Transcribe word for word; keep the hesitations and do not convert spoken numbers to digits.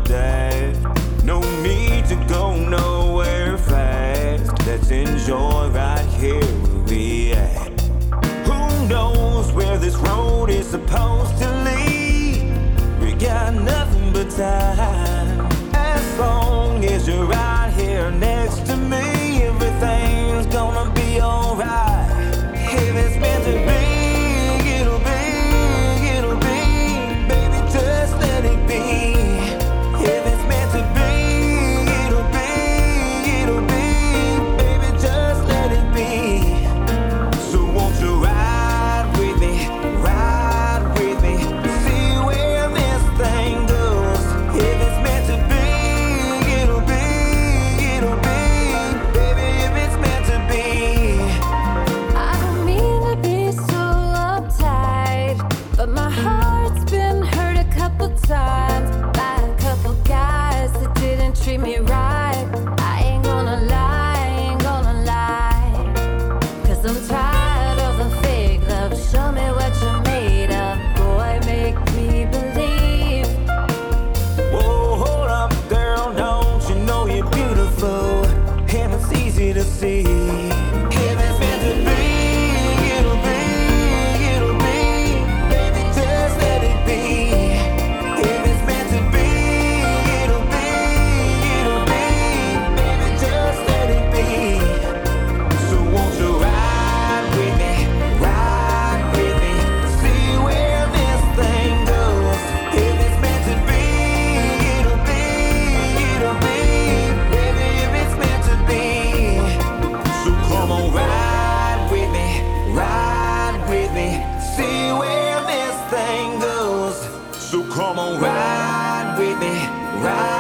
dash. No need to go nowhere fast. Let's enjoy right here where we at. Who knows where this road is supposed to lead? We got nothing but time. As long as you're right here next to me, everything's gonna be alright. If it's meant to be, it'll be, it'll be. Baby, just let it be. If it's meant to be, it'll be, it'll be. Baby, just let it be. So won't you ride with me, ride with me, see where this thing goes. If it's meant to be, it'll be, it'll be. Baby, if it's meant to be. I don't mean to be so uptight, but my heart's been hurt a couple times by a couple guys that didn't treat me right. I ain't gonna lie, I ain't gonna lie, 'cause I'm tired of the fake love. Show me what you're made of, boy, make me believe. Whoa, hold up, girl, don't you know you're beautiful? And it's easy to see. If it's meant to be, it'll be, it'll be. Baby, just let it be. If it's meant to be, it'll be, it'll be. Baby, just let it be. So won't you ride with me, ride with me, see where this thing goes. If it's meant to be, it'll be, it'll be. Baby, if it's meant to be. So come on, ride with me, ride with me, see where this thing goes. So come on, ride with me, ride